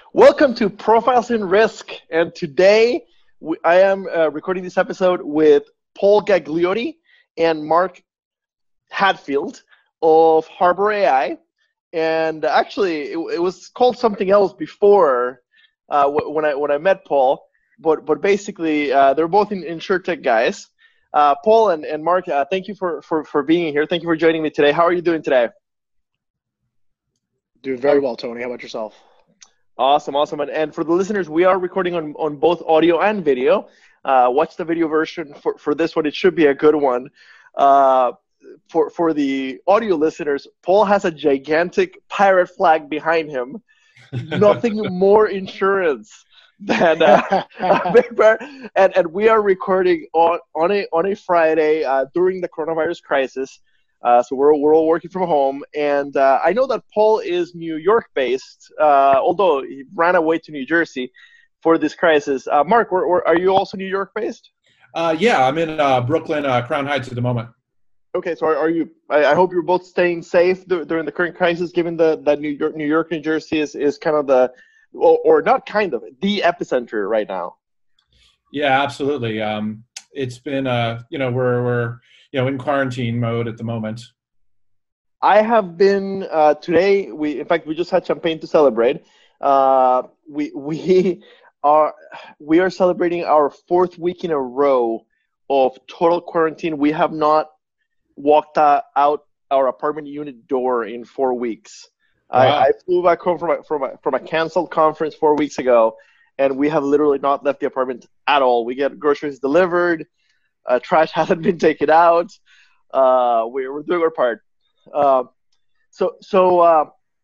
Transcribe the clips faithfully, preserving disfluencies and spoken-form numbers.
Welcome to Profiles in Risk, and today we, I am uh, recording this episode with Paul Gagliotti and Mark Hadfield of Harbor A I. And actually, it, it was called something else before uh, w- when I when I met Paul. But but basically, uh, they're both in InsurTech guys. Uh, Paul and, and Mark, uh, thank you for, for, for being here. Thank you for joining me today. How are you doing today? Doing very well, Tony. How about yourself? Awesome, awesome. And, and for the listeners, we are recording on, on both audio and video. Uh, watch the video version for, for this one. It should be a good one. Uh, for, for the audio listeners, Paul has a gigantic pirate flag behind him. Nothing more insurance than uh, a big pirate. And, and we are recording on, on, a, on a Friday uh, during the coronavirus crisis. Uh, so we're we're all working from home, and uh, I know that Paul is New York-based, uh, although he ran away to New Jersey for this crisis. Uh, Mark, were, were, are you also New York-based? Uh, yeah, I'm in uh, Brooklyn, uh, Crown Heights at the moment. Okay, so are, are you? I, I hope you're both staying safe dur- during the current crisis, given the that New York, New York, New Jersey is, is kind of the, or, or not kind of the epicenter right now. Yeah, absolutely. Um, it's been, uh, you know, we're we're. you know, in quarantine mode at the moment. I have been uh, today. We, in fact, we just had champagne to celebrate. Uh, we we are we are celebrating our fourth week in a row of total quarantine. We have not walked uh, out our apartment unit door in four weeks. Wow. I, I flew back home from a, from a, from a canceled conference four weeks ago, and we have literally not left the apartment at all. We get groceries delivered. Uh, trash hasn't been taken out. Uh, we're, we're doing our part. Uh, so so uh,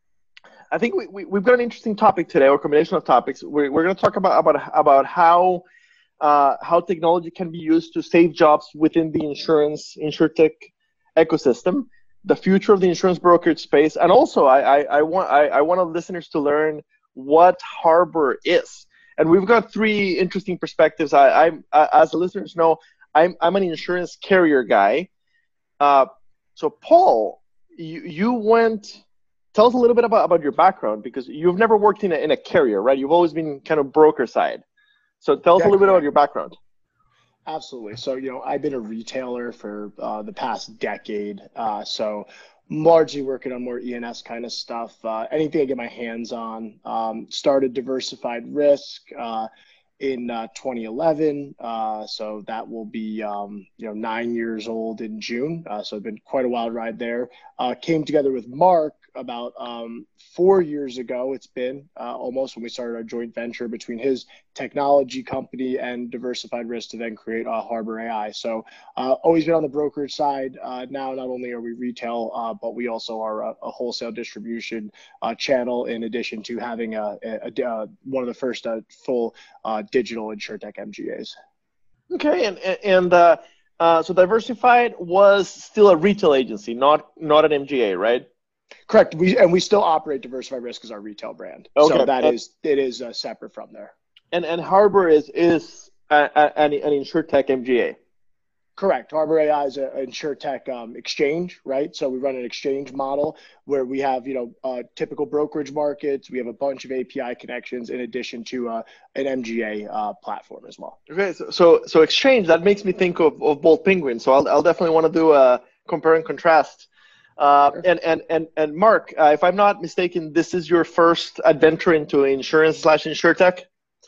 I think we, we, we've got an interesting topic today, or combination of topics. We're, we're going to talk about, about, about how uh, how technology can be used to save jobs within the insurance, InsurTech ecosystem, the future of the insurance brokerage space, and also I, I, I, want, I, I want our listeners to learn what Harbor is. And we've got three interesting perspectives. I, I, as the listeners know, I'm I'm an insurance carrier guy. Uh, so Paul, you you went. Tell us a little bit about, about your background, because you've never worked in a in a carrier, right? You've always been kind of broker side. So tell us yeah, a little bit about your background. Absolutely. So you know, I've been a retailer for uh, the past decade. Uh, so largely working on more E and S kind of stuff. Uh, anything I get my hands on. Um, started Diversified Risk. Uh, in uh, twenty eleven. Uh, so that will be, um, you know, nine years old in June. Uh, so it's been quite a wild ride there. Uh, came together with Mark about um, four years ago. It's been uh, almost when we started our joint venture between his technology company and Diversified Risk to then create uh, Harbor A I. So uh, always been on the brokerage side. Uh, now, not only are we retail, uh, but we also are a, a wholesale distribution uh, channel, in addition to having a, a, a one of the first uh, full uh, digital InsurTech M G As. Okay, and and uh, uh, so Diversified was still a retail agency, not not an M G A, right? Correct. We and we still operate Diversified Risk as our retail brand. Okay. So that and, is it is uh, separate from there. And and Harbor is is a, a, an an InsurTech M G A. Correct. Harbor A I is an InsurTech um, exchange, right? So we run an exchange model where we have, you know, uh, typical brokerage markets. We have a bunch of A P I connections in addition to uh, an M G A uh, platform as well. Okay, so, so so exchange, that makes me think of, of Bold Penguin. So I'll I'll definitely want to do a compare and contrast. Uh, sure. And and and and Mark, uh, if I'm not mistaken, this is your first adventure into insurance slash InsurTech.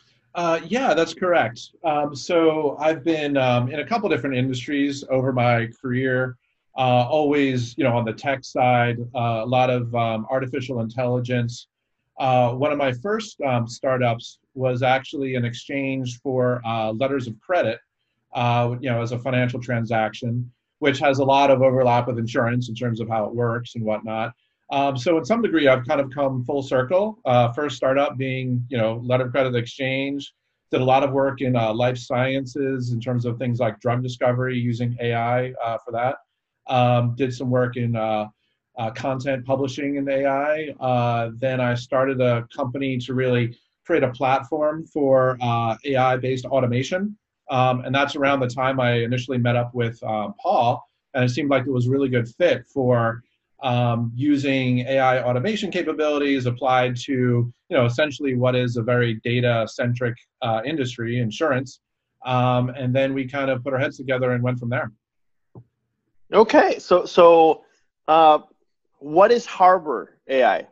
Uh, yeah, that's correct. Um, so I've been um, in a couple different industries over my career, uh, always, you know, on the tech side, uh, a lot of um, artificial intelligence. Uh, one of my first um, startups was actually an exchange for uh, letters of credit, uh, you know, as a financial transaction, which has a lot of overlap with insurance in terms of how it works and whatnot. Um, so in some degree, I've kind of come full circle. Uh, first startup being, you know, letter of credit exchange. Did a lot of work in uh, life sciences in terms of things like drug discovery using A I uh, for that. Um, did some work in uh, uh, content publishing in A I. Uh, then I started a company to really create a platform for uh, A I-based automation. Um, and that's around the time I initially met up with uh, Paul. And it seemed like it was a really good fit for um, using A I automation capabilities applied to, you know, essentially what is a very data-centric uh, industry, insurance. Um, and then we kind of put our heads together and went from there. Okay, so so uh, what is Harbor A I?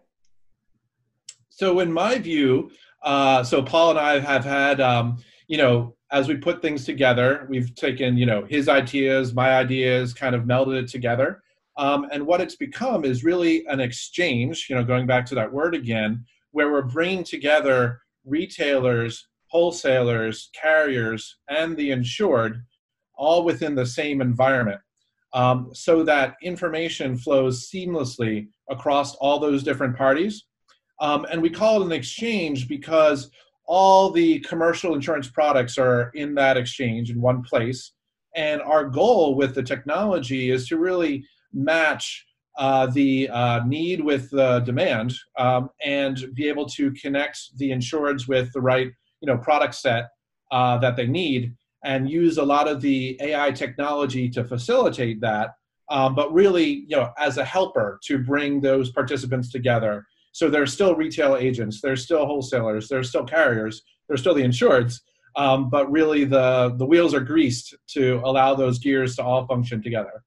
So in my view, uh, so Paul and I have had, um, you know, as we put things together, we've taken, you know, his ideas, my ideas, kind of melded it together. Um, and what it's become is really an exchange, you know, going back to that word again, where we're bringing together retailers, wholesalers, carriers, and the insured all within the same environment. Um, so that information flows seamlessly across all those different parties. Um, and we call it an exchange because all the commercial insurance products are in that exchange in one place. And our goal with the technology is to really match uh, the uh, need with the demand, um, and be able to connect the insureds with the right, you know, product set uh, that they need, and use a lot of the A I technology to facilitate that, um, but really, you know, as a helper to bring those participants together. So there's still retail agents, there's still wholesalers, there's still carriers, there's still the insureds, um, but really the, the wheels are greased to allow those gears to all function together.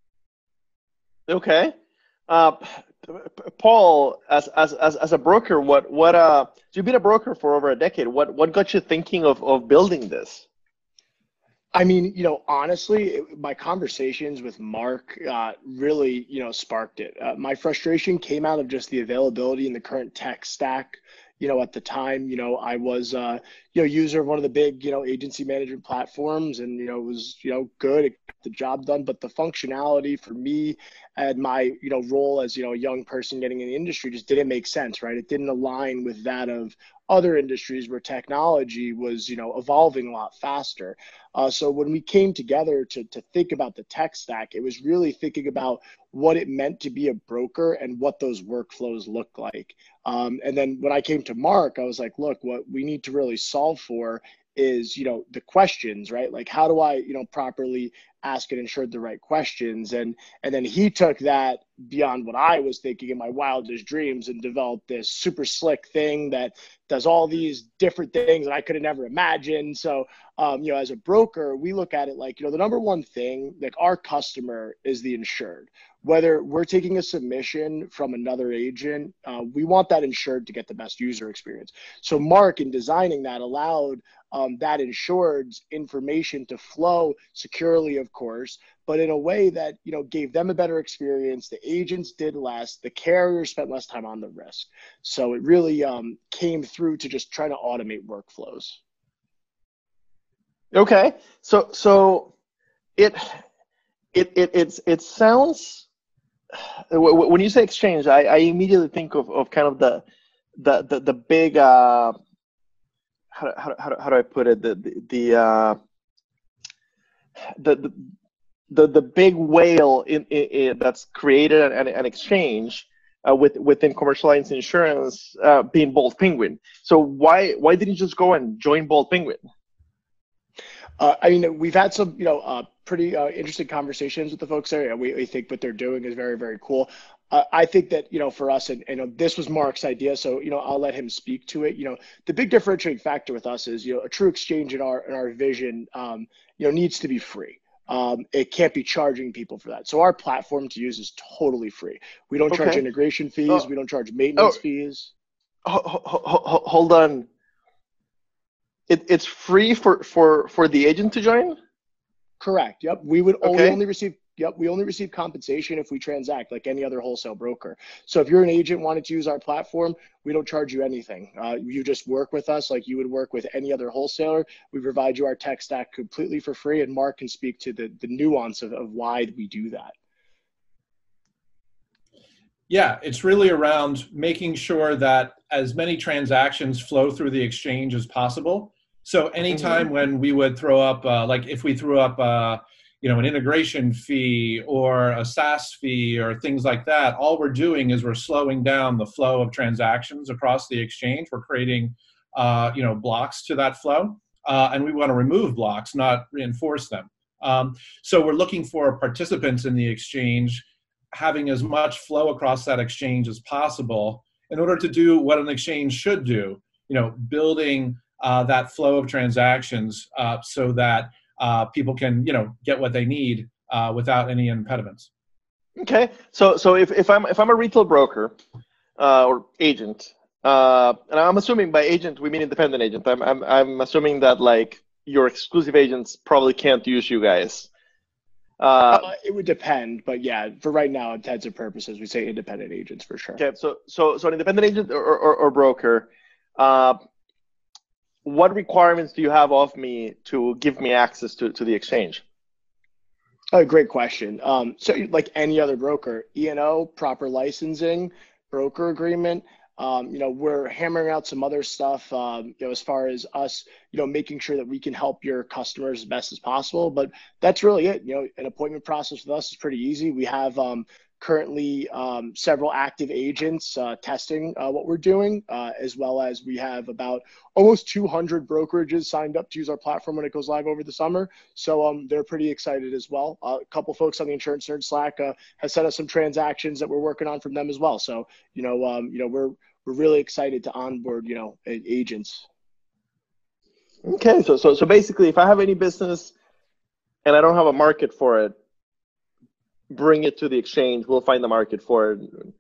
Okay. Uh, Paul, as, as, as, as a broker, what, what, uh, so you've been a broker for over a decade. What, what got you thinking of, of building this? I mean, you know, honestly, it, my conversations with Mark uh, really, you know, sparked it. Uh, my frustration came out of just the availability in the current tech stack. You know, at the time, you know, I was, uh, you know, user of one of the big, you know, agency management platforms, and, you know, it was, you know, good, it got the job done, but the functionality for me and my, you know, role as, you know, a young person getting in the industry just didn't make sense, right? It didn't align with that of other industries where technology was, you know, evolving a lot faster. Uh, so when we came together to, to think about the tech stack, it was really thinking about what it meant to be a broker and what those workflows look like. Um, and then when I came to Mark, I was like, look, what we need to really solve for is, you know, the questions, right? Like, how do I, you know, properly ask an insured the right questions? And and then he took that beyond what I was thinking in my wildest dreams and developed this super slick thing that does all these different things that I could have never imagined. So, um, you know, as a broker, we look at it like, you know, the number one thing, like our customer is the insured. Whether we're taking a submission from another agent, uh, we want that insured to get the best user experience. So Mark, in designing that, allowed um, that insured's information to flow securely, of course, but in a way that, you know, gave them a better experience. The agents did less, the carrier spent less time on the risk. So it really um, came through to just trying to automate workflows. Okay, so so it it it it's, it sounds, when you say exchange, I, I immediately think of, of kind of the the the, the big uh, how, how, how, how do I put it, the the the uh, the, the the the big whale in, in, in that's created an, an exchange uh, with within commercial lines insurance, uh, being Bold Penguin. So why why didn't you just go and join Bold Penguin? Uh, I mean, we've had some, you know, uh, pretty uh, interesting conversations with the folks there. We, we think what they're doing is very, very cool. Uh, I think that, you know, for us, and, and you know, this was Mark's idea, so, you know, I'll let him speak to it. You know, the big differentiating factor with us is, you know, a true exchange in our in our vision, um, you know, needs to be free. Um, it can't be charging people for that. So our platform to use is totally free. We don't Okay. charge integration fees. Oh. We don't charge maintenance Oh. fees. Ho- ho- ho- hold on. It, it's free for, for, for the agent to join? Correct. Yep. We would only, Okay. only receive, yep. We only receive compensation if we transact like any other wholesale broker. So if you're an agent wanting to use our platform, we don't charge you anything. Uh, you just work with us like you would work with any other wholesaler. We provide you our tech stack completely for free, and Mark can speak to the, the nuance of, of why we do that. Yeah, it's really around making sure that as many transactions flow through the exchange as possible. So anytime Mm-hmm. when we would throw up, uh, like if we threw up, uh, you know, an integration fee or a SaaS fee or things like that, all we're doing is we're slowing down the flow of transactions across the exchange. We're creating, uh, you know, blocks to that flow, uh, and we want to remove blocks, not reinforce them. Um, so we're looking for participants in the exchange having as much flow across that exchange as possible in order to do what an exchange should do, you know, building uh, that flow of transactions uh, so that uh, people can, you know, get what they need uh, without any impediments. Okay, so so if, if I'm if I'm a retail broker uh, or agent, uh, and I'm assuming by agent we mean independent agent. I'm I'm I'm assuming that like your exclusive agents probably can't use you guys. Uh, uh, it would depend, but yeah, for right now, intents and purposes, we say independent agents for sure. Okay, so so so an independent agent or or, or broker, uh, what requirements do you have of me to give me access to to the exchange? Oh, great question. Um, so like any other broker, E and O, proper licensing, broker agreement. Um, you know, we're hammering out some other stuff, um, you know, as far as us, you know, making sure that we can help your customers as best as possible. But that's really it. You know, an appointment process with us is pretty easy. We have um, currently um, several active agents uh, testing uh, what we're doing, uh, as well as we have about almost two hundred brokerages signed up to use our platform when it goes live over the summer. So um, they're pretty excited as well. Uh, a couple folks on the Insurance Nerd Slack uh, has sent us some transactions that we're working on from them as well. So, you know, um, you know, we're we're really excited to onboard, you know, agents. Okay, so so so basically, if I have any business and I don't have a market for it, bring it to the exchange. We'll find the market for it.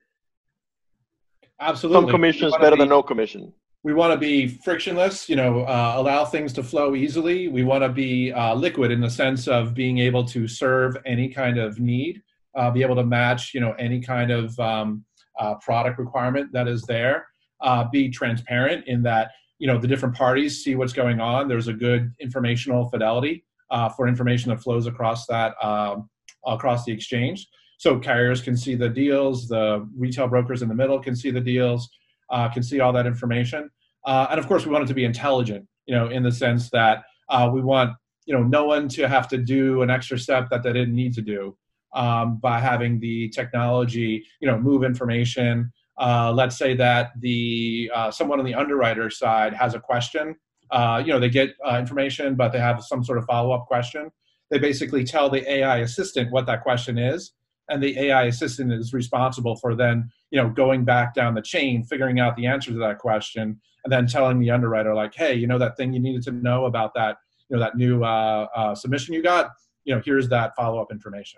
Absolutely. Some commission is better be, than no commission. We want to be frictionless, you know, uh, allow things to flow easily. We want to be uh, liquid in the sense of being able to serve any kind of need, uh, be able to match, you know, any kind of um, uh, product requirement that is there, uh, be transparent in that, you know, the different parties see what's going on. There's a good informational fidelity uh, for information that flows across that, um, across the exchange. So carriers can see the deals, the retail brokers in the middle can see the deals, uh, can see all that information. Uh, and of course, we want it to be intelligent, you know, in the sense that uh, we want, you know, no one to have to do an extra step that they didn't need to do um, by having the technology, you know, move information. Uh, let's say that the uh, someone on the underwriter side has a question. Uh, you know, they get uh, information, but they have some sort of follow-up question. They basically tell the A I assistant what that question is, and the A I assistant is responsible for then, you know, going back down the chain, figuring out the answer to that question, and then telling the underwriter, like, hey, you know, that thing you needed to know about that, you know, that new uh, uh, submission you got, you know, here's that follow-up information.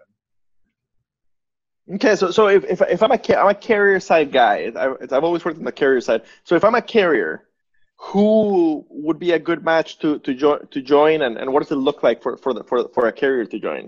Okay, so so if if, if I'm a I'm a carrier side guy, I, I've always worked on the carrier side. So if I'm a carrier, who would be a good match to to join to join, and, and what does it look like for for the for for a carrier to join?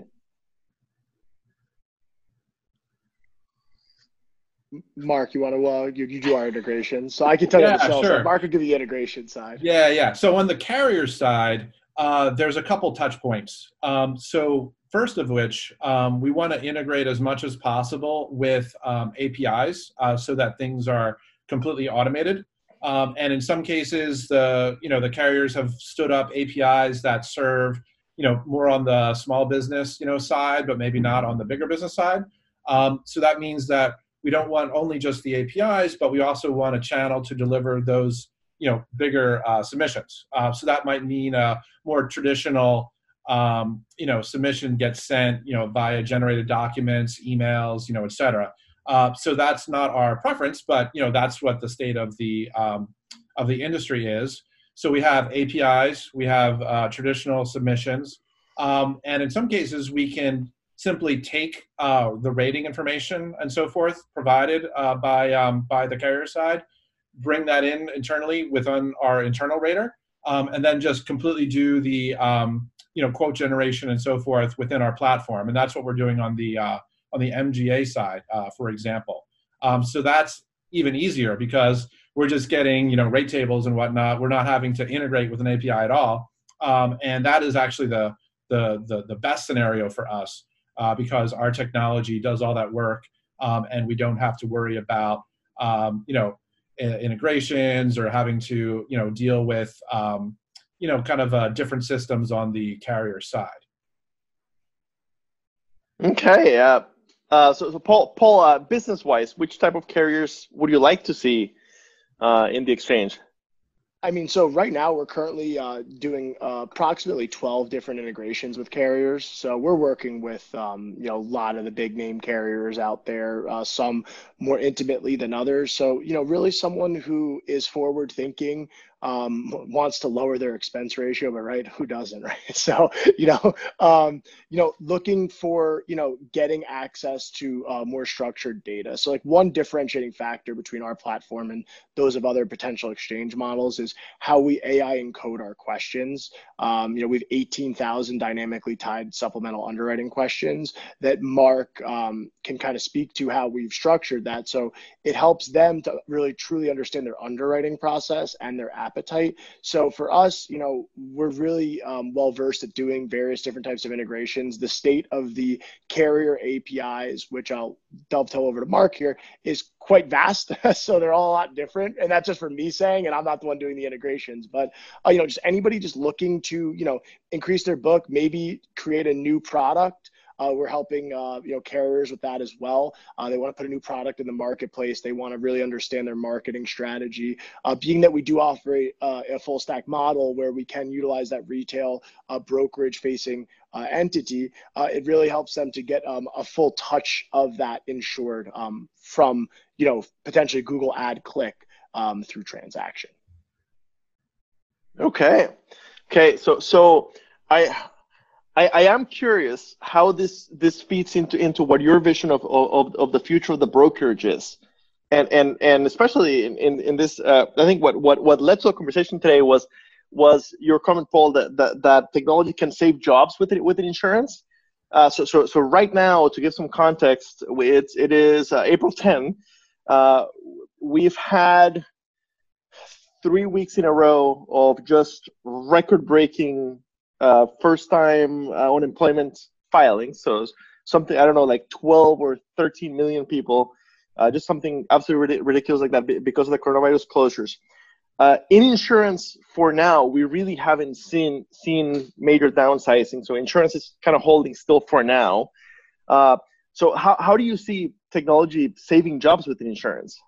Mark, you want to uh, you, you do our integration, so I can tell yeah, you the sales sure. side. Mark will give you the integration side. Yeah, yeah. So on the carrier side, uh, there's a couple touch points. Um, so first of which, um, we want to integrate as much as possible with um, A P Is uh, so that things are completely automated. Um, and in some cases, the you know the carriers have stood up A P Is that serve you know more on the small business you know side, but maybe not on the bigger business side. Um, so that means that we don't want only just the A P Is, but we also want a channel to deliver those you know bigger uh, submissions. Uh, so that might mean a more traditional um, you know submission gets sent you know via generated documents, emails, you know, et cetera. Uh, so that's not our preference, but you know that's what the state of the um, of the industry is. So we have A P Is, we have uh, traditional submissions, um, and in some cases we can simply take uh, the rating information and so forth provided uh, by um, by the carrier side, bring that in internally within our internal rater, um, and then just completely do the um, you know quote generation and so forth within our platform, and that's what we're doing on the uh, on the M G A side, uh, for example. Um, so that's even easier because we're just getting, you know, rate tables and whatnot. We're not having to integrate with an A P I at all. Um, and that is actually the, the, the, the best scenario for us uh, because our technology does all that work um, and we don't have to worry about, um, you know, integrations or having to, you know, deal with, um, you know, kind of uh, different systems on the carrier side. Okay, yeah. Uh, so, so Paul, Paul, uh, business-wise, which type of carriers would you like to see uh, in the exchange? I mean, so right now we're currently uh, doing uh, approximately twelve different integrations with carriers. So we're working with, um, you know, a lot of the big name carriers out there, uh, some more intimately than others. So, you know, really someone who is forward thinking, um, wants to lower their expense ratio, but right, who doesn't, right? So, you know, um, you know, looking for, you know, getting access to uh, more structured data. So like one differentiating factor between our platform and those of other potential exchange models is how we A I encode our questions. Um, you know, we have eighteen thousand dynamically tied supplemental underwriting questions that Mark um, can kind of speak to how we've structured that. So it helps them to really truly understand their underwriting process and their appetite. So for us, you know, we're really um, well versed at doing various different types of integrations. The state of the carrier A P Is, which I'll dovetail over to Mark here, is quite vast. So they're all a lot different. And that's just for me saying, and I'm not the one doing the integrations, but uh, you know, just anybody just looking to, you know, increase their book, maybe create a new product. Uh, we're helping uh, you know, carriers with that as well. Uh, they want to put a new product in the marketplace. They want to really understand their marketing strategy. Uh, being that we do offer a, uh, a full stack model where we can utilize that retail uh, brokerage facing uh, entity, uh, it really helps them to get um, a full touch of that insured um, from, you know, potentially Google ad click um, through transaction. Okay. Okay. So, so I, I, I am curious how this this feeds into into what your vision of of, of the future of the brokerage is, and and and especially in in, in this. Uh, I think what what what led to a conversation today was was your comment, Paul, that that, that technology can save jobs with it with insurance. Uh, so so so right now, to give some context, it's it is uh, April tenth. Uh, we've had three weeks in a row of just record-breaking uh, first-time uh, unemployment filings. So something, I don't know, like twelve or thirteen million people, uh, just something absolutely ridiculous like that because of the coronavirus closures. Uh, in insurance, for now, we really haven't seen seen major downsizing. So insurance is kind of holding still for now. Uh, so how, how do you see technology saving jobs within insurance?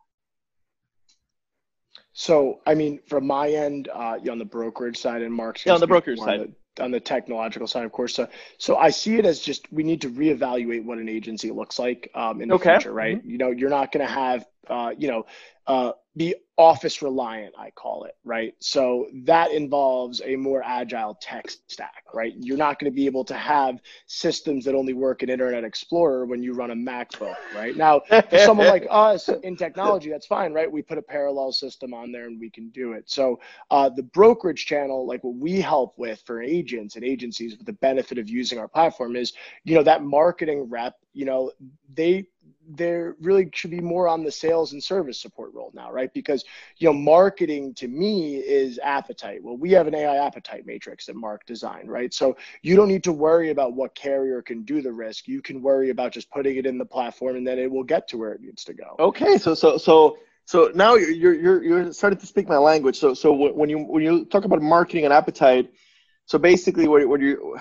So, I mean, from my end, uh, you know, on the brokerage side, and Mark's yeah, on the brokerage side, on the, on the technological side, of course. So, so I see it as just we need to reevaluate what an agency looks like um, in the okay. future, right? Mm-hmm. You know, you're not going to have, uh, you know, uh, be office reliant, I call it, right? So that involves a more agile tech stack, right? You're not going to be able to have systems that only work in Internet Explorer when you run a MacBook, right? Now, for someone like us in technology, that's fine, right? We put a parallel system on there and we can do it. So uh, the brokerage channel, like what we help with for agents and agencies with the benefit of using our platform is, you know, that marketing rep, you know, they, there really should be more on the sales and service support role now, right? Because, you know, marketing to me is appetite. Well, we have an A I appetite matrix that Mark designed, right? So you don't need to worry about what carrier can do the risk. You can worry about just putting it in the platform and then it will get to where it needs to go. Okay. So, so, so, so now you're, you're, you're starting to speak my language. So, so when you, when you talk about marketing and appetite, so basically what, what you,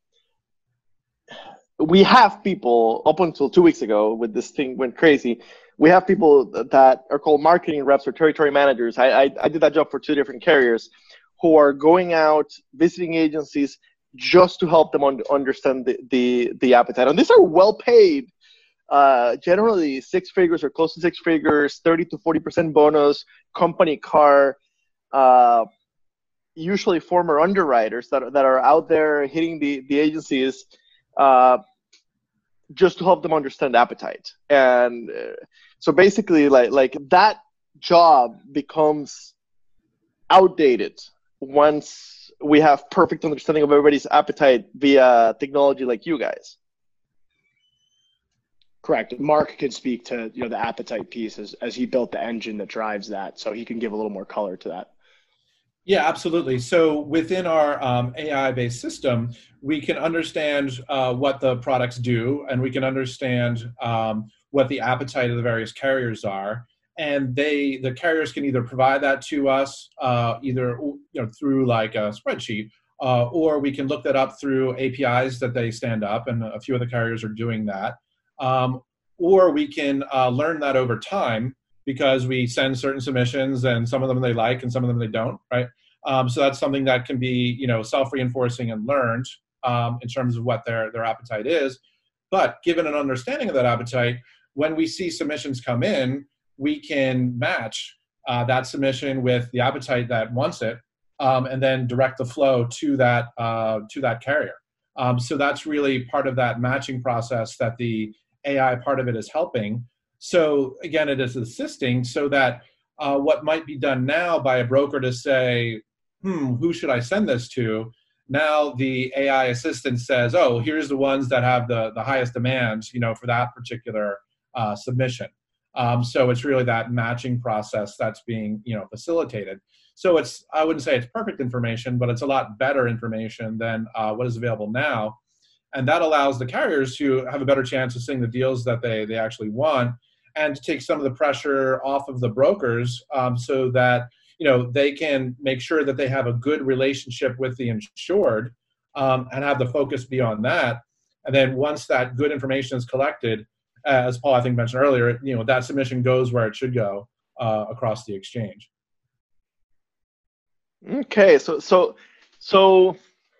we have people up until two weeks ago when this thing went crazy. We have people that are called marketing reps or territory managers. I, I, I did that job for two different carriers who are going out, visiting agencies just to help them un- understand the, the, the appetite. And these are well paid, uh, generally six figures or close to six figures, thirty to forty percent bonus, company car, uh, usually former underwriters that, that are out there hitting the, the agencies uh, just to help them understand appetite. And uh, so basically like, like that job becomes outdated once we have perfect understanding of everybody's appetite via technology like you guys. Correct. Mark could speak to, you know, the appetite piece as, as he built the engine that drives that. So he can give a little more color to that. Yeah, absolutely. So within our um, A I-based system, we can understand uh, what the products do, and we can understand um, what the appetite of the various carriers are. And they, the carriers can either provide that to us, uh, either you know through like a spreadsheet, uh, or we can look that up through A P Is that they stand up, and a few of the carriers are doing that. Um, or we can uh, learn that over time because we send certain submissions, and some of them they like and some of them they don't, right? Um, so that's something that can be, you know, self-reinforcing and learned um, in terms of what their, their appetite is. But given an understanding of that appetite, when we see submissions come in, we can match uh, that submission with the appetite that wants it, um, and then direct the flow to that uh, to that carrier. Um, so that's really part of that matching process that the A I part of it is helping. So again, it is assisting so that uh, what might be done now by a broker to say, hmm, who should I send this to? Now the A I assistant says, oh, here's the ones that have the, the highest demands, you know, for that particular uh, submission. Um, so it's really that matching process that's being, you know, facilitated. So it's, I wouldn't say it's perfect information, but it's a lot better information than uh, what is available now. And that allows the carriers to have a better chance of seeing the deals that they, they actually want, and to take some of the pressure off of the brokers um, so that, you know, they can make sure that they have a good relationship with the insured um, and have the focus be on that. And then once that good information is collected, as Paul, I think, mentioned earlier, you know, that submission goes where it should go uh, across the exchange. Okay, so so so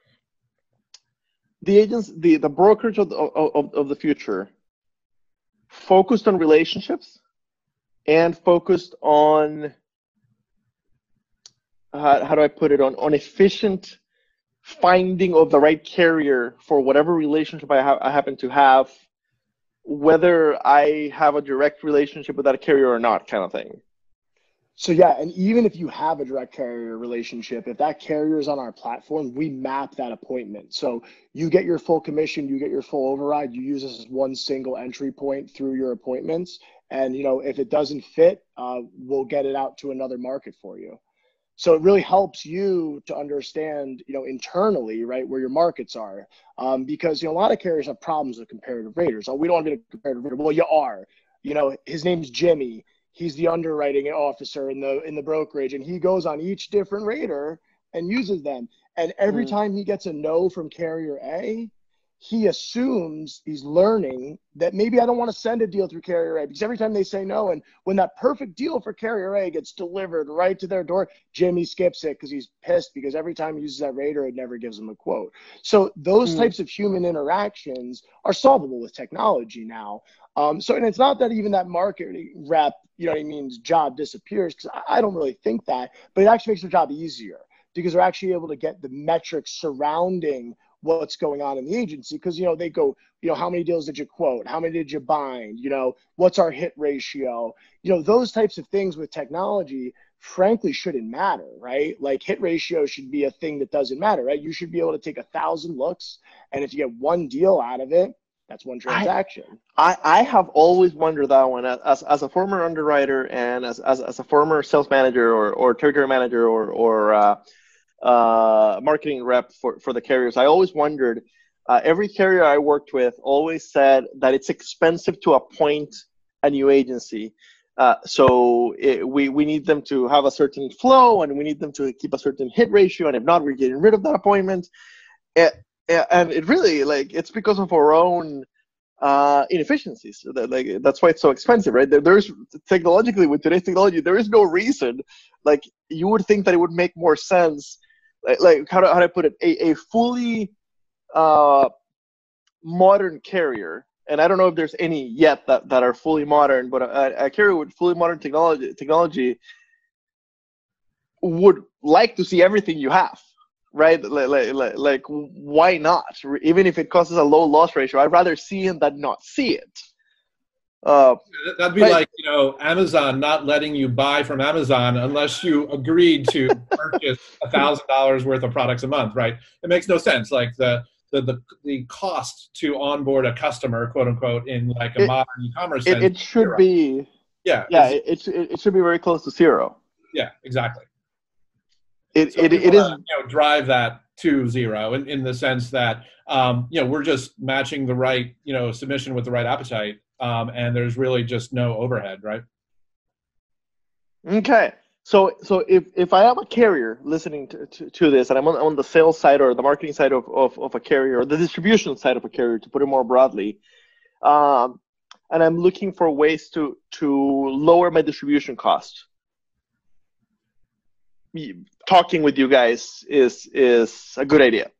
the agents, the the brokerage of the, of, of the future, focused on relationships and focused on uh, how do I put it on on efficient finding of the right carrier for whatever relationship I, ha- I happen to have, whether I have a direct relationship with that carrier or not, kind of thing. So yeah, and even if you have a direct carrier relationship, if that carrier is on our platform, we map that appointment. So you get your full commission, you get your full override, you use this as one single entry point through your appointments. And, you know, if it doesn't fit, uh, we'll get it out to another market for you. So it really helps you to understand, you know, internally, right, where your markets are. Um, because, you know, a lot of carriers have problems with comparative raters. Oh, we don't want to be a comparative rater. Well, you are. You know, his name's Jimmy. He's the underwriting officer in the in the brokerage, and he goes on each different rater and uses them. And every mm. time he gets a no from carrier A, he assumes, he's learning that maybe I don't want to send a deal through carrier A, because every time they say no, and when that perfect deal for carrier A gets delivered right to their door, Jimmy skips it because he's pissed, because every time he uses that rater, it never gives him a quote. So those mm. types of human interactions are solvable with technology now. Um, so, and it's not that even that marketing rep, you know what I mean, job disappears, because I, I don't really think that, but it actually makes their job easier, because they're actually able to get the metrics surrounding what's going on in the agency. Because, you know, they go, you know, how many deals did you quote? How many did you bind? You know, what's our hit ratio? You know, those types of things with technology, frankly, shouldn't matter, right? Like hit ratio should be a thing that doesn't matter, right? You should be able to take a thousand looks, and if you get one deal out of it, that's one transaction. I, I have always wondered that one as as a former underwriter and as as, as a former sales manager or, or territory manager or or uh, uh, marketing rep for, for the carriers. I always wondered, uh, every carrier I worked with always said that it's expensive to appoint a new agency. Uh, so it, we, we need them to have a certain flow, and we need them to keep a certain hit ratio. And if not, we're getting rid of that appointment. It, and it really, like, it's because of our own uh, inefficiencies. So that, like, that's why it's so expensive, right? There, there's technologically, with today's technology, there is no reason. Like, you would think that it would make more sense. Like, like how do, how do I put it? A, a fully uh, modern carrier, and I don't know if there's any yet that, that are fully modern, but a, a carrier with fully modern technology technology would like to see everything you have. Right, like, like, like, why not? Even if it causes a low loss ratio, I'd rather see it than not see it. Uh, That'd be but, like, you know, Amazon not letting you buy from Amazon unless you agreed to purchase a thousand dollars worth of products a month, right? It makes no sense. Like the the the, the cost to onboard a customer, quote unquote, in like a it, modern e-commerce it, sense. It should zero. be. Yeah. Yeah. It, it it should be very close to zero. Yeah. Exactly. It so it, it is, you know, drive that to zero in, in the sense that um, you know, we're just matching the right, you know, submission with the right appetite, um, and there's really just no overhead, right? Okay, so so if, if I am a carrier listening to, to, to this, and I'm on, on the sales side or the marketing side of, of, of a carrier, or the distribution side of a carrier, to put it more broadly, um, and I'm looking for ways to to lower my distribution cost. Talking with you guys is is a good idea.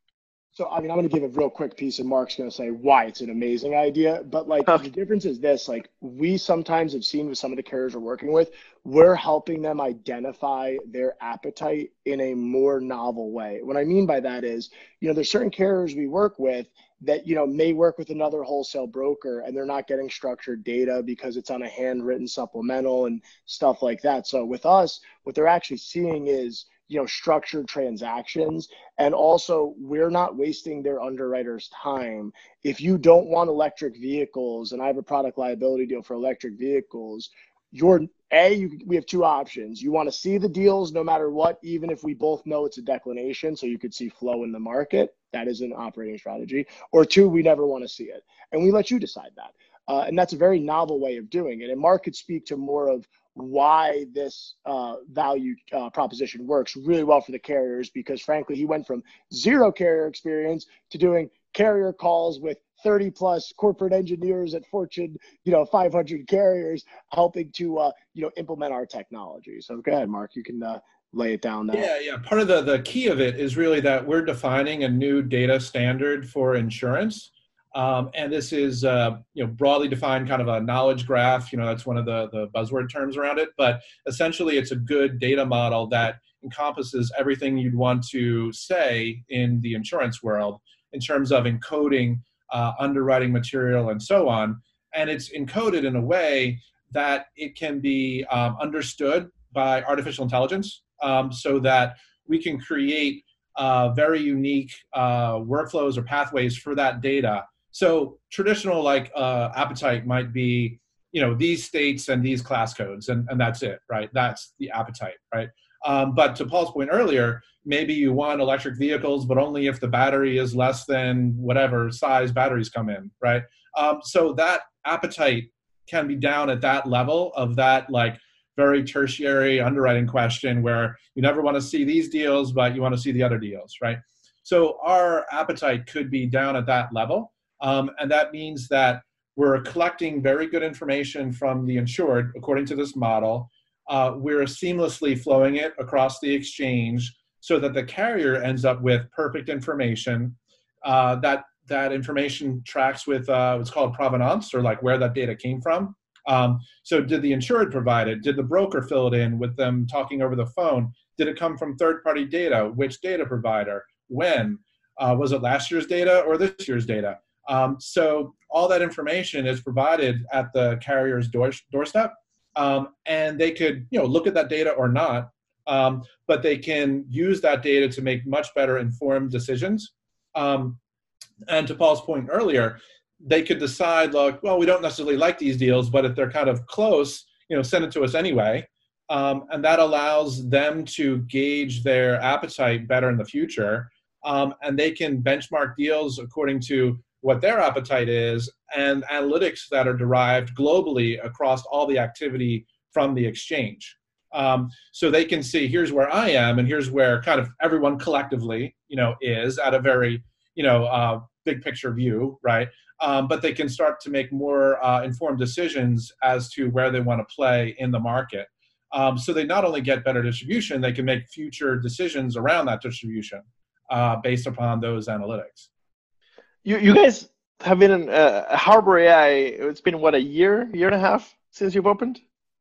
So, I mean, I'm going to give a real quick piece, and Mark's going to say why it's an amazing idea. But, like, Okay. the difference is this. Like, we sometimes have seen with some of the carriers we're working with, we're helping them identify their appetite in a more novel way. What I mean by that is, you know, there's certain carriers we work with that, you know, may work with another wholesale broker, and they're not getting structured data because it's on a handwritten supplemental and stuff like that. So with us, what they're actually seeing is, you know, structured transactions. And also, we're not wasting their underwriters' time. If you don't want electric vehicles, and I have a product liability deal for electric vehicles, you're A, you, we have two options. You want to see the deals no matter what, even if we both know it's a declination, so you could see flow in the market. That is an operating strategy. Or two, we never want to see it. And we let you decide that. Uh, and that's a very novel way of doing it. And Mark could speak to more of why this uh, value uh, proposition works really well for the carriers, because frankly, he went from zero carrier experience to doing carrier calls with thirty plus corporate engineers at Fortune, you know, five hundred carriers, helping to, uh, you know, implement our technology. So go ahead, Mark, you can uh, lay it down now. Yeah, yeah. Part of the, the key of it is really that we're defining a new data standard for insurance. Um, and this is, uh, you know, broadly defined kind of a knowledge graph. You know, that's one of the, the buzzword terms around it. But essentially, it's a good data model that encompasses everything you'd want to say in the insurance world in terms of encoding uh, underwriting material and so on. And it's encoded in a way that it can be um, understood by artificial intelligence um, so that we can create uh, very unique uh, workflows or pathways for that data. So traditional like uh, appetite might be, you know, these states and these class codes, and, and that's it, right? That's the appetite, right? Um, but to Paul's point earlier, maybe you want electric vehicles, but only if the battery is less than whatever size batteries come in, right? Um, so that appetite can be down at that level of that like very tertiary underwriting question where you never want to see these deals, but you want to see the other deals, right? So our appetite could be down at that level. Um, and that means that we're collecting very good information from the insured, according to this model. Uh, we're seamlessly flowing it across the exchange so that the carrier ends up with perfect information. Uh, that, that information tracks with uh, what's called provenance, or like where that data came from. Um, so did the insured provide it? Did the broker fill it in with them talking over the phone? Did it come from third-party data? Which data provider? When? Uh, was it last year's data or this year's data? Um, so all that information is provided at the carrier's door, doorstep, um, and they could, you know, look at that data or not, um, but they can use that data to make much better informed decisions. Um, and to Paul's point earlier, they could decide, look, well, we don't necessarily like these deals, but if they're kind of close, you know, send it to us anyway. Um, and that allows them to gauge their appetite better in the future. Um, and they can benchmark deals according to what their appetite is, and analytics that are derived globally across all the activity from the exchange. Um, so they can see, here's where I am, and here's where kind of everyone collectively, you know, is at a very, you know, uh, big picture view, right? Um, but they can start to make more uh, informed decisions as to where they want to play in the market. Um, so they not only get better distribution, they can make future decisions around that distribution uh, based upon those analytics. You you guys have been in uh, Harbor A I. It's been what, a year, year and a half since you've opened?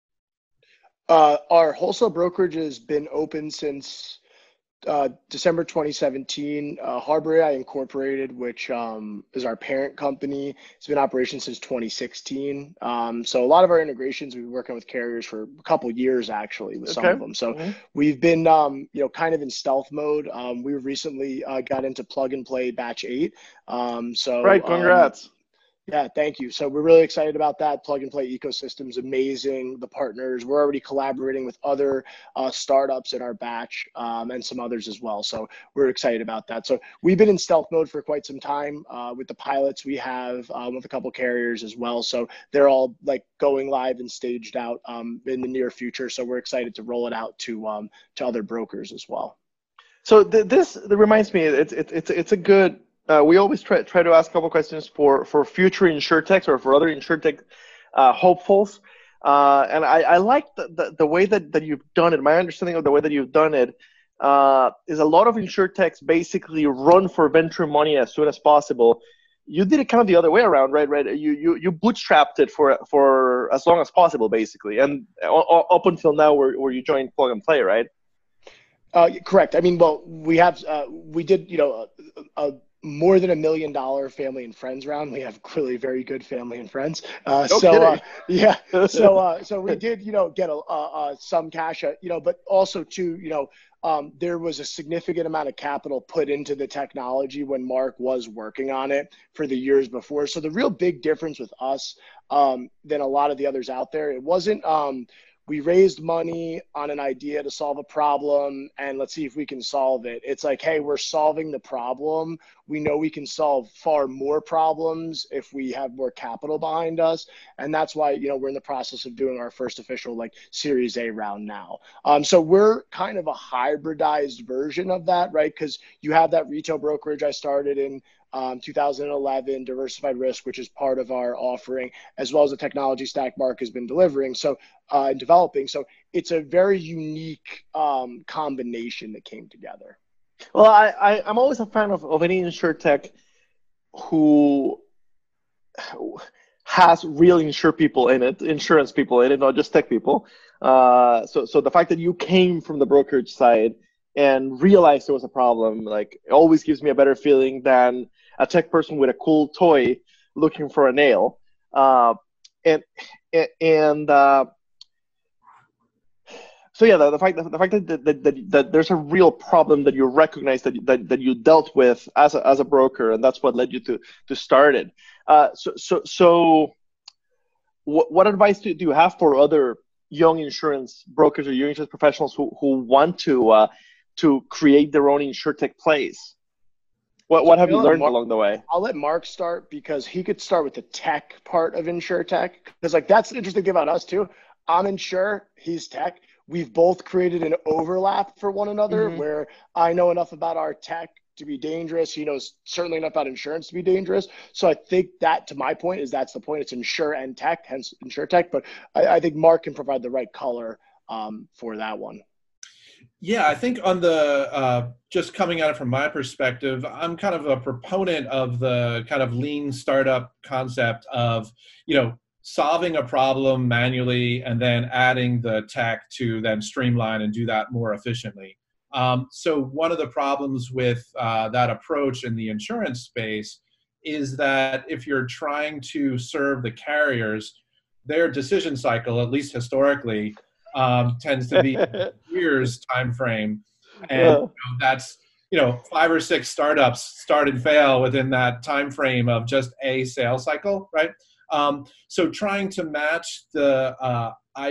Uh, our wholesale brokerage has been open since uh, December twenty seventeen. Uh, Harbor A I Incorporated, which um, is our parent company, has been in operation since twenty sixteen. Um, so a lot of our integrations, we've been working with carriers for a couple years actually with some Okay. of them. So Mm-hmm. we've been, um, you know, kind of in stealth mode. Um, we recently uh, got into plug and play batch eight. Um, so Right, um, congrats. Yeah, thank you. So we're really excited about that. Plug and Play ecosystem's amazing. The partners, we're already collaborating with other uh, startups in our batch um, and some others as well. So we're excited about that. So we've been in stealth mode for quite some time uh, with the pilots we have um, with a couple carriers as well. So they're all like going live and staged out um, in the near future. So we're excited to roll it out to um, to other brokers as well. So th- this reminds me, it's it's it's it's a good Uh, we always try try to ask a couple questions for for future insurtechs or for other insurtech uh, hopefuls. Uh, and I, I like the, the, the way that, that you've done it. My understanding of the way that you've done it uh, is a lot of insurtechs basically run for venture money as soon as possible. You did it kind of the other way around, right? Right. You you, you bootstrapped it for for as long as possible, basically, and up until now, where where you joined Plug and Play, right? Uh, correct. I mean, well, we have uh, we did you know a, a more than a million dollar family and friends round. We have clearly very good family and friends. Uh, no so uh, kidding. yeah, so uh, so we did you know get a, uh, uh, some cash, uh, you know, but also too you know. Um, there was a significant amount of capital put into the technology when Mark was working on it for the years before. So the real big difference with us um, than a lot of the others out there, it wasn't um, we raised money on an idea to solve a problem and let's see if we can solve it. It's like, hey, we're solving the problem. We know we can solve far more problems if we have more capital behind us. And that's why, you know, we're in the process of doing our first official like Series A round now. Um, so we're kind of a hybridized version of that, right? Because you have that retail brokerage I started in Um, two thousand eleven, diversified risk, which is part of our offering, as well as the technology stack Mark has been delivering, so uh, and developing. So it's a very unique um, combination that came together. Well, I, I I'm always a fan of, of any insurtech who has real insure people in it, insurance people in it, not just tech people. Uh, so so the fact that you came from the brokerage side and realized there was a problem, like, it always gives me a better feeling than a tech person with a cool toy looking for a nail. Uh, and and uh, so yeah, the, the fact that the fact that, that, that, that there's a real problem that you recognize that that, that you dealt with as a, as a broker, and that's what led you to to start it. Uh, so so so, what, what advice do, do you have for other young insurance brokers or young insurance professionals who who want to uh, to create their own insurtech plays? What what have you learned Mark, along the way? I'll let Mark start because he could start with the tech part of insurtech, because like that's the interesting thing about us too. I'm insure, he's tech. We've both created an overlap for one another mm-hmm. where I know enough about our tech to be dangerous. He knows certainly enough about insurance to be dangerous. So I think that, to my point, is that's the point. It's insure and tech, hence insurtech. But I, I think Mark can provide the right color um, for that one. Yeah, I think on the, uh, just coming at it from my perspective, I'm kind of a proponent of the kind of lean startup concept of, you know, solving a problem manually and then adding the tech to then streamline and do that more efficiently. Um, so one of the problems with uh, that approach in the insurance space is that if you're trying to serve the carriers, their decision cycle, at least historically, um, tends to be years time frame, and you know, that's you know five or six startups start and fail within that time frame of just a sales cycle, right? Um, so trying to match the uh,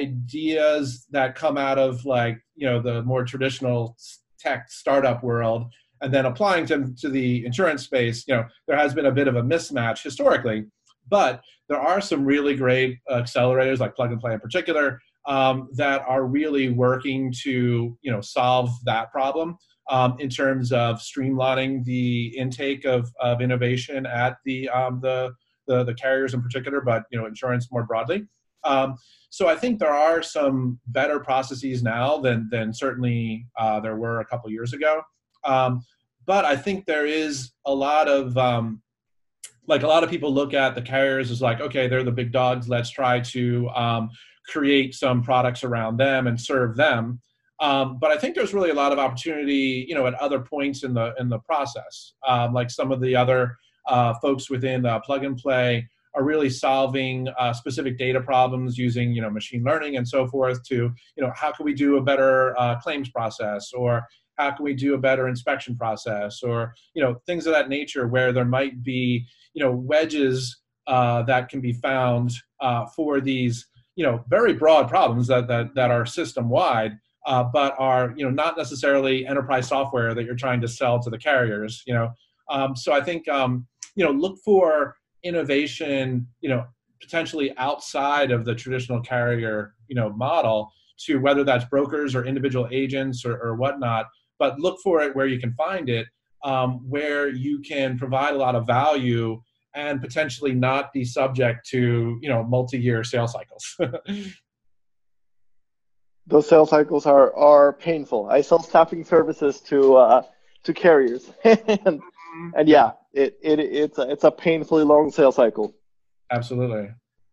ideas that come out of like you know the more traditional tech startup world, and then applying them to the insurance space, you know there has been a bit of a mismatch historically, but there are some really great accelerators like Plug and Play in particular. Um, that are really working to, you know, solve that problem um, in terms of streamlining the intake of, of innovation at the, um, the, the the carriers in particular, but you know, insurance more broadly. Um, so I think there are some better processes now than than certainly uh, there were a couple years ago. Um, but I think there is a lot of um, like a lot of people look at the carriers as like, okay, they're the big dogs. Let's try to um, create some products around them and serve them. Um, but I think there's really a lot of opportunity, you know, at other points in the in the process. Um, like some of the other uh, folks within uh, Plug and Play are really solving uh, specific data problems using, you know, machine learning and so forth to, you know, how can we do a better uh, claims process, or how can we do a better inspection process, or, you know, things of that nature where there might be, you know, wedges uh, that can be found uh, for these, you know, very broad problems that that, that are system wide, uh, but are, you know, not necessarily enterprise software that you're trying to sell to the carriers. You know, um, so I think um, you know, look for innovation, you know, potentially outside of the traditional carrier, you know, model, to whether that's brokers or individual agents or, or whatnot. But look for it where you can find it. um, where you can provide a lot of value and potentially not be subject to, you know, multi-year sales cycles. Those sales cycles are are painful. I sell staffing services to uh, to carriers, and and Yeah, yeah, it, it it's a, it's a painfully long sales cycle. absolutely.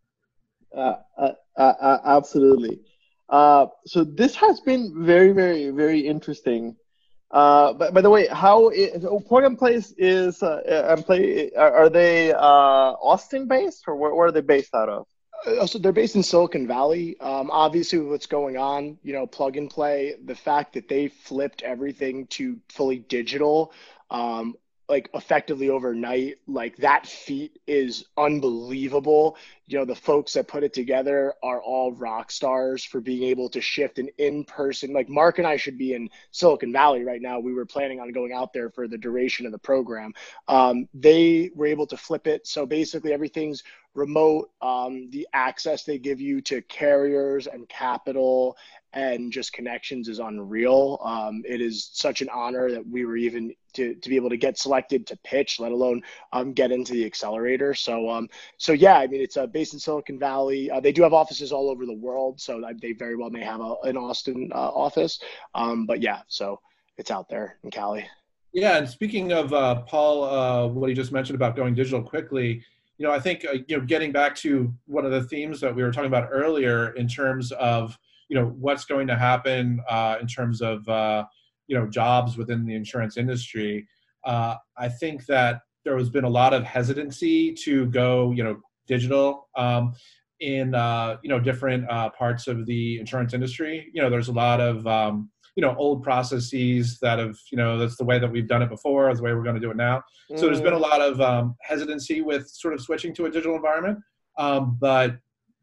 Uh, uh, uh, uh, absolutely. Uh, so this has been very, very, very interesting. Uh, but by the way, how is, oh, Plug and Place is uh, and Play are, are they uh, Austin based, or where, where are they based out of? Uh, So they're based in Silicon Valley. Um, obviously, with what's going on, you know, Plug and Play, the fact that they flipped everything to fully digital, um, like effectively overnight, like that feat is unbelievable. You know, the folks that put it together are all rock stars for being able to shift an in-person. Like Mark and I should be in Silicon Valley right now. We were planning on going out there for the duration of the program. Um, they were able to flip it. So basically, everything's remote. Um, the access they give you to carriers and capital and just connections is unreal. Um, it is such an honor that we were even to, to be able to get selected to pitch, let alone um, get into the accelerator. So, um, so yeah, I mean, it's uh, based in Silicon Valley. Uh, they do have offices all over the world, so they very well may have a, an Austin uh, office. Um, but yeah, so it's out there in Cali. Yeah, and speaking of uh, Paul, uh, what he just mentioned about going digital quickly, you know, I think uh, you know, getting back to one of the themes that we were talking about earlier in terms of, you know, what's going to happen uh, in terms of uh, you know, jobs within the insurance industry. Uh, I think that there has been a lot of hesitancy to go, you know, digital um, in uh, you know, different uh, parts of the insurance industry. You know, there's a lot of um, you know, old processes that have, you know, that's the way that we've done it before, that's the way we're going to do it now. So there's been a Mm, lot of um, hesitancy with sort of switching to a digital environment. Um, but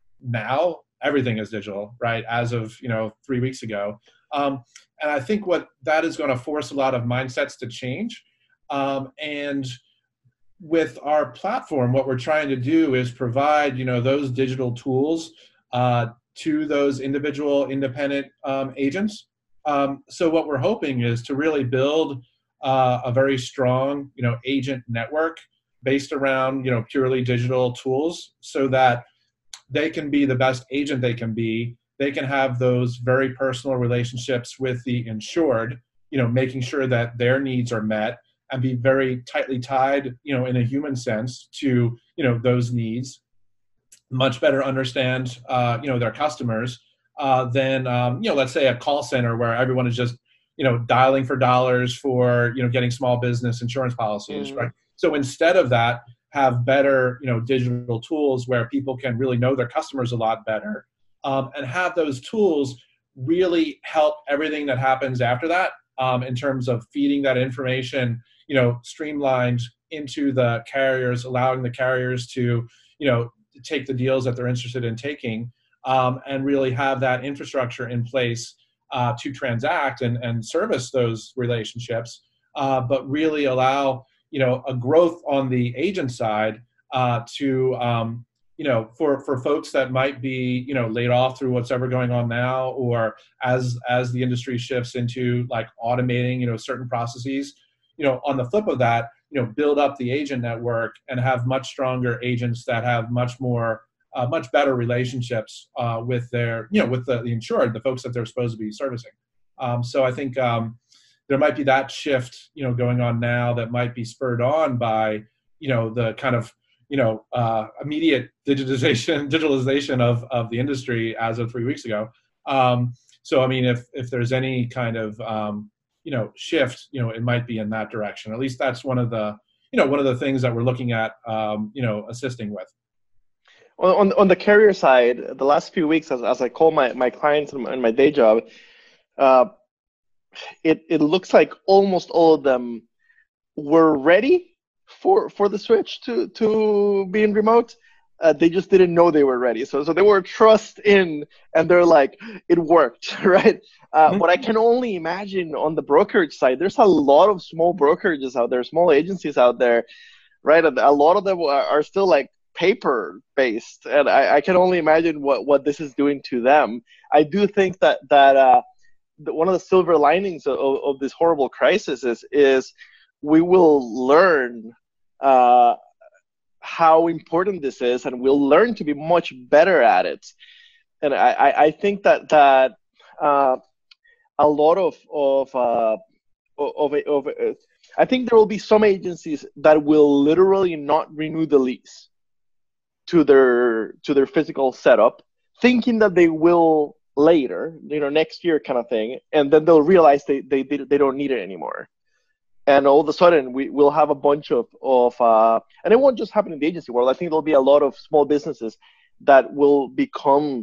now everything is digital, right? As of, you know, three weeks ago. Um, and I think what that is going to force a lot of mindsets to change. Um, and with our platform, what we're trying to do is provide, you know, those digital tools uh, to those individual independent um, agents. Um, so what we're hoping is to really build uh, a very strong, you know, agent network based around, you know, purely digital tools, so that they can be the best agent they can be. They can have those very personal relationships with the insured, you know, making sure that their needs are met, and be very tightly tied, you know, in a human sense to, you know, those needs. Much better understand, uh, you know, their customers uh, than, um, you know, let's say a call center where everyone is just, you know, dialing for dollars for, you know, getting small business insurance policies, mm, right? So instead of that, have better, you know, digital tools where people can really know their customers a lot better, um, and have those tools really help everything that happens after that, um, in terms of feeding that information, you know, streamlined into the carriers, allowing the carriers to, you know, take the deals that they're interested in taking, um, and really have that infrastructure in place uh, to transact and, and service those relationships, uh, but really allow, you know, a growth on the agent side uh, to, um, you know, for, for folks that might be, you know, laid off through what's ever going on now, or as, as the industry shifts into like automating, you know, certain processes, you know, on the flip of that, you know, build up the agent network and have much stronger agents that have much more, uh, much better relationships uh, with their, you know, with the, the insured, the folks that they're supposed to be servicing. Um, so I think um, there might be that shift, you know, going on now that might be spurred on by, you know, the kind of, you know, uh, immediate digitization, digitalization of, of the industry as of three weeks ago. Um, so, I mean, if, if there's any kind of, um, you know, shift, you know, it might be in that direction. At least that's one of the, you know, one of the things that we're looking at, um, you know, assisting with. On, on on the carrier side, the last few weeks, as, as I call my, my clients in my, in my day job, uh, it, it looks like almost all of them were ready for for the switch to, to being remote. Uh, they just didn't know they were ready. So so they were trust in, and they're like, it worked, right? Uh, Mhm. but I can only imagine on the brokerage side, there's a lot of small brokerages out there, small agencies out there, right? And a lot of them are, are still like paper based, and I, I can only imagine what, what this is doing to them. I do think that that uh, the, one of the silver linings of, of this horrible crisis is is we will learn uh, how important this is, and we'll learn to be much better at it. And I, I, I think that that uh, a lot of of uh, of, of, of I think there will be some agencies that will literally not renew the lease to their to their physical setup, thinking that they will later, you know, next year kind of thing, and then they'll realize they they they don't need it anymore. And all of a sudden, we will have a bunch of of uh, and it won't just happen in the agency world. I think there'll be a lot of small businesses that will become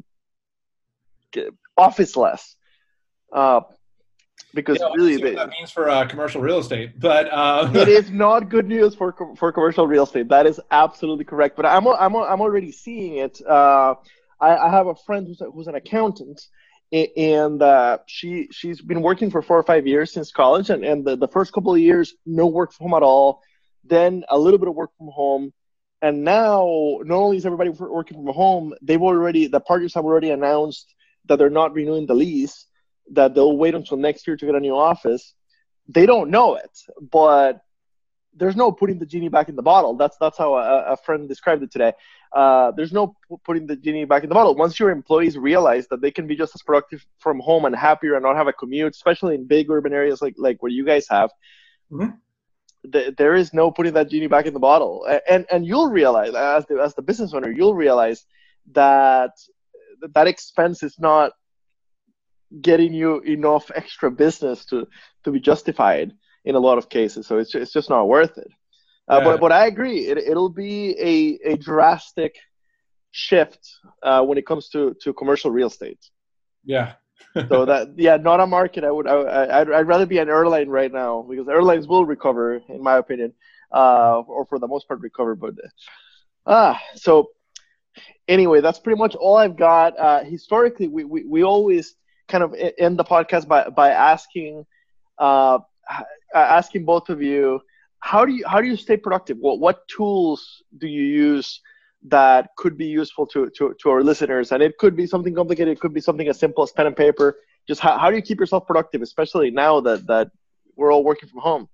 office-less. Uh, because yeah, really, see what they, that means for uh, commercial real estate, but uh... it is not good news for for commercial real estate. That is absolutely correct. But I'm I'm I'm already seeing it. Uh, I, I have a friend who's a, who's an accountant, and uh, she she's been working for four or five years since college, and and the, the first couple of years no work from home at all, then a little bit of work from home, and now not only is everybody working from home, they've already the partners have already announced that they're not renewing the lease, that they'll wait until next year to get a new office. They don't know it, but there's no putting the genie back in the bottle. That's that's how a, a friend described it today. Uh, there's no p- putting the genie back in the bottle. Once your employees realize that they can be just as productive from home and happier and not have a commute, especially in big urban areas like like where you guys have, mm-hmm. th- there is no putting that genie back in the bottle. And and you'll realize as the, as the business owner, you'll realize that that expense is not getting you enough extra business to, to be justified in a lot of cases. So it's just, it's just not worth it. Uh, yeah. But but I agree. It, it'll be a, a drastic shift uh, when it comes to, to commercial real estate. Yeah. So that, yeah, not a market. I would, I, I'd, I'd rather be an airline right now, because airlines will recover, in my opinion, uh, or for the most part recover. But ah, so anyway, that's pretty much all I've got. Uh, historically, we, we, we always kind of end the podcast by, by asking, uh, asking both of you, how do you, how do you stay productive? What, what tools do you use that could be useful to, to, to our listeners? And it could be something complicated. It could be something as simple as pen and paper. Just how, how do you keep yourself productive, especially now that, that we're all working from home?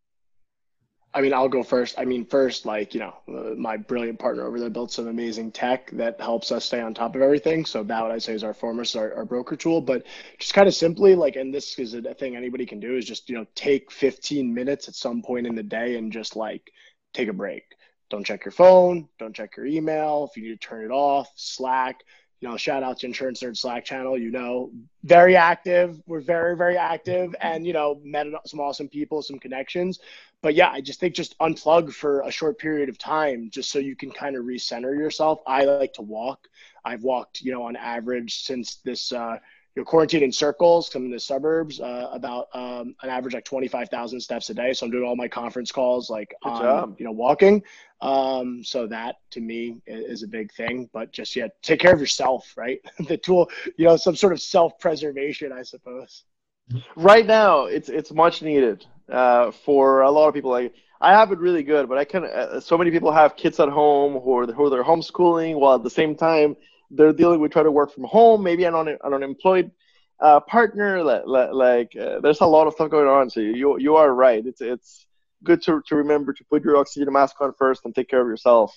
I mean, I'll go first. I mean, first, like, you know, uh, my brilliant partner over there built some amazing tech that helps us stay on top of everything. So that, what I say, is our Foremost, our, our broker tool. But just kind of simply, like, and this is a thing anybody can do, is just, you know, take fifteen minutes at some point in the day and just, like, take a break. Don't check your phone. Don't check your email. If you need to turn it off, Slack. You know, shout out to Insurance Nerd Slack channel, you know, very active. We're very, very active, and, you know, met some awesome people, some connections. But yeah, I just think just unplug for a short period of time, just so you can kind of recenter yourself. I like to walk. I've walked, you know, on average since this, uh, you know, quarantine in circles, come in the suburbs, uh, about um, an average like twenty-five thousand steps a day. So I'm doing all my conference calls, like, Good on, job. you know, walking. Um, so that to me is a big thing, but just, yeah, take care of yourself, right? The tool, you know, some sort of self-preservation, I suppose. Right now, it's it's much needed uh, for a lot of people. Like, I have it really good, but I can. Uh, so many people have kids at home who are who they're homeschooling, while at the same time they're dealing with trying to work from home. Maybe an, un, an unemployed uh, partner. Like, like uh, there's a lot of stuff going on. So you you are right. It's it's good to to remember to put your oxygen mask on first and take care of yourself.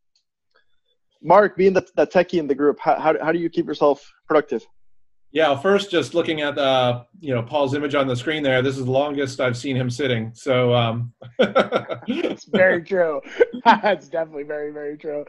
Mark, being the, the techie in the group, how, how how do you keep yourself productive? Yeah, well, first, just looking at uh, you know, Paul's image on the screen there, this is the longest I've seen him sitting. So um... it's very true. It's definitely very, very true.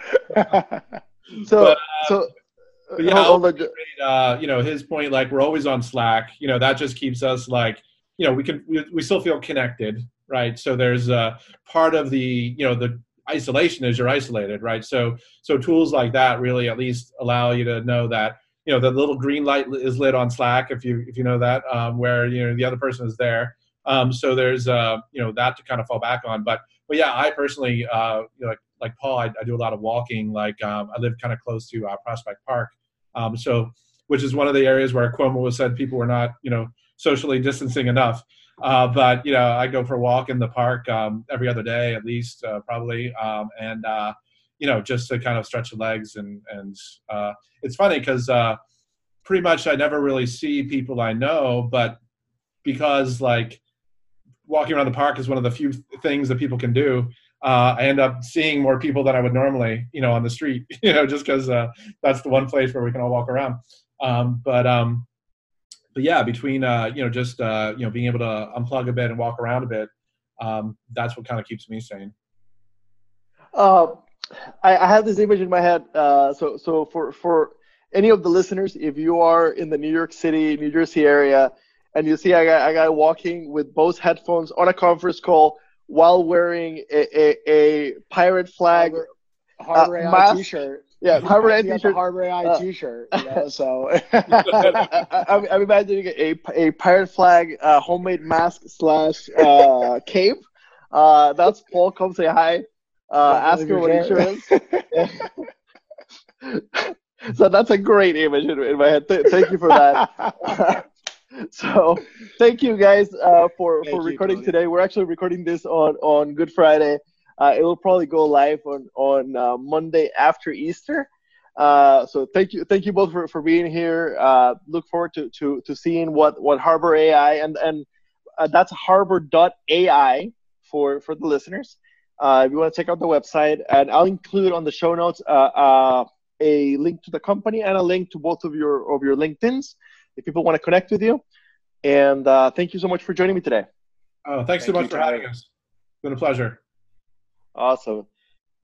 so, but, uh, so but yeah, hold, hold uh, you know, his point, like, we're always on Slack. You know, that just keeps us, like, you know, we can we, we still feel connected, right? So there's uh, part of the, you know, the isolation is you're isolated, right? So so tools like that really at least allow you to know that, you know, the little green light is lit on Slack, if you if you know that, um, where, you know, the other person is there. Um, so there's, uh, you know, that to kind of fall back on. But but yeah, I personally, uh, you know, like, like Paul, I, I do a lot of walking. Like, um, I live kind of close to uh, Prospect Park, um, so which is one of the areas where Cuomo has said people were not, you know, socially distancing enough. Uh, but, you know, I go for a walk in the park um, every other day at least, uh, probably, um, and uh, you know, just to kind of stretch the legs. And and uh, it's funny because uh, pretty much I never really see people I know, but because, like, walking around the park is one of the few things that people can do. Uh, I end up seeing more people than I would normally, you know, on the street, you know, just because uh, that's the one place where we can all walk around. Um, but um, but yeah, between uh, you know, just uh, you know, being able to unplug a bit and walk around a bit, um, that's what kind of keeps me sane. Uh, I, I have this image in my head. Uh, so so for for any of the listeners, if you are in the New York City, New Jersey area, and you see a guy, a guy walking with both headphones on a conference call while wearing a, a, a pirate flag Harbor, Harbor uh, A I mask. t-shirt. Yeah, Harbor A I He got t-shirt. the Harbor A I Uh, t-shirt, you know, so. I, I'm, I'm imagining a, a pirate flag uh, homemade mask slash uh, cape. Uh, that's Paul. Come say hi. Uh, ask her what he insurance. So that's a great image in, in my head. Th- thank you for that. So thank you guys uh, for, Thank for you, recording Tony. today. We're actually recording this on, on Good Friday. Uh, it will probably go live on, on uh, Monday after Easter. Uh, so thank you thank you both for, for being here. Uh, look forward to, to, to seeing what, what Harbor A I, and, and uh, that's harbor dot A I for, for the listeners. Uh, if you want to check out the website, and I'll include on the show notes uh, uh, a link to the company and a link to both of your of your LinkedIn's if people want to connect with you. And uh, thank you so much for joining me today. Oh, thanks Thank so you, much for Tony. having us. It's been a pleasure. Awesome.